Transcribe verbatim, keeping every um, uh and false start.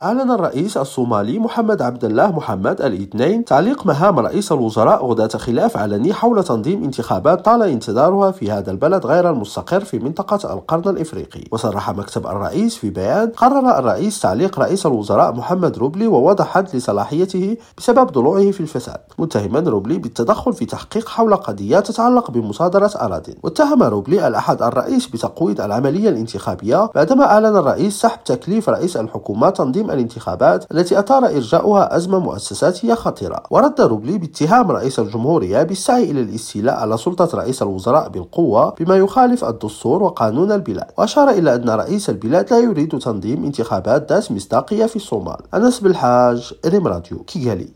أعلن الرئيس الصومالي محمد عبد الله محمد الاثنين تعليق مهام رئيس الوزراء غداة خلاف علني حول تنظيم انتخابات طال انتظارها في هذا البلد غير المستقر في منطقة القرن الإفريقي. وصرح مكتب الرئيس في بيان: قرر الرئيس تعليق رئيس الوزراء محمد روبلي ووضع حد لصلاحيته بسبب ضلوعه في الفساد، متهما روبلي بالتدخل في تحقيق حول قضيات تتعلق بمصادرة أراضٍ. واتهم روبلي الأحد الرئيس بتقويض العملية الانتخابية بعدما أعلن الرئيس سحب تكليف رئيس الحكومة تنظيم الانتخابات التي أثار إرجاؤها أزمة مؤسساتية خطيرة. ورد روبلي باتهام رئيس الجمهورية بالسعي إلى الاستيلاء على سلطة رئيس الوزراء بالقوة بما يخالف الدستور وقانون البلاد، وأشار إلى أن رئيس البلاد لا يريد تنظيم انتخابات ذات مصداقية في الصومال. أنس بالحاج، ريم راديو، كيغالي.